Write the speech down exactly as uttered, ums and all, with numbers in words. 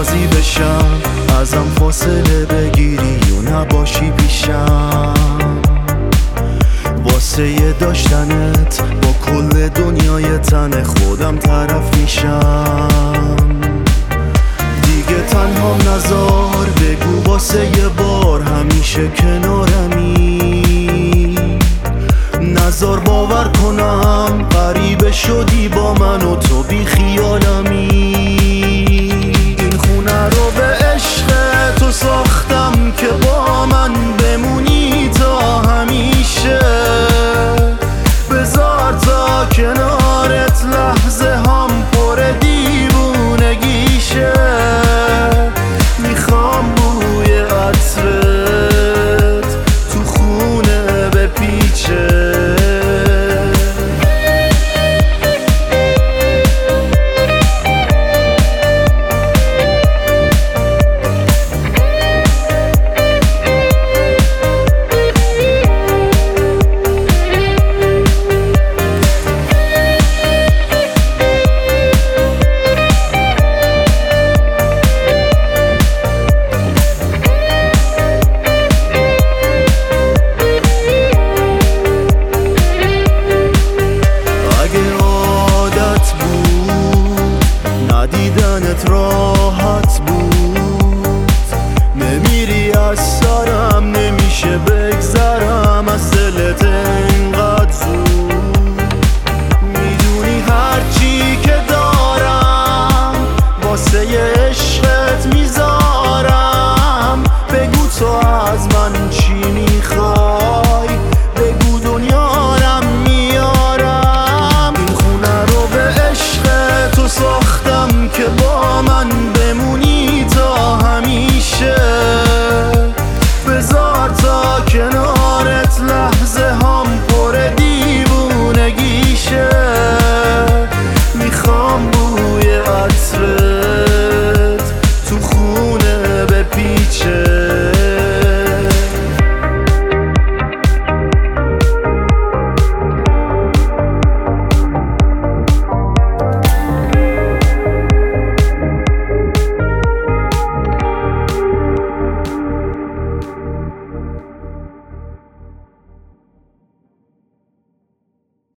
راضی بشم ازم فاصله بگیری و نباشی پیشم. واسه داشتنت با کل دنیای تن خودم طرف میشم. دیگه تنها نزار بگو واسه یه بار همیشه کنارمی. نزار باور کنم غریبه شدی با من و تو بی خیالمی. این خونه رو به عشق تو ساختم که با من بمونی تا همیشه. بذار تا کنارت لحظه هم پر دیوونگیشه. میخوام بوی عطرت تو خونه بپیچه. دیدنت راحت بود، نمیری از سرم، نمیشه بگذرم از دلت اینقدر زود. میدونی هرچی که دارم واسه